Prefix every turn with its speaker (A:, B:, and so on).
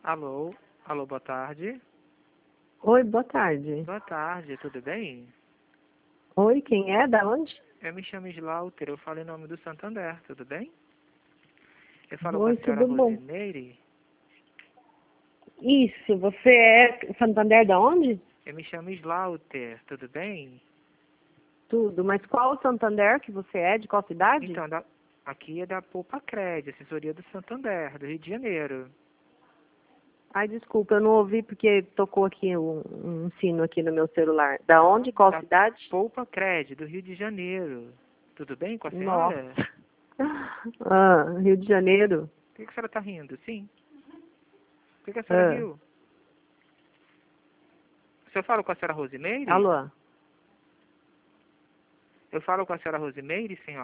A: Alô? Alô, boa tarde.
B: Oi, boa tarde.
A: Boa tarde, tudo bem?
B: Oi, quem é? Da onde?
A: Eu me chamo Slaughter, eu falo em nome do Santander, tudo bem? Eu falo com
B: Oi,
A: a senhora
B: tudo bom?
A: Rosineire.
B: Isso, você é Santander da onde?
A: Eu me chamo Slaughter, tudo bem?
B: Tudo, mas qual Santander que você é? De qual cidade?
A: Então, aqui é da Poupa Cred, assessoria do Santander, do Rio de Janeiro.
B: Ai, desculpa, eu não ouvi porque tocou aqui um sino aqui no meu celular. Da onde? Qual
A: Da
B: cidade?
A: Poupa Cred, do Rio de Janeiro. Tudo bem com a
B: Nossa.
A: senhora?
B: Ah, Rio de Janeiro.
A: Por que a senhora está rindo? Sim. Por que a senhora
B: Ah,
A: riu? Se eu falo com a senhora Rosineire?
B: alô?
A: Eu falo com a senhora Rosineire, senhora?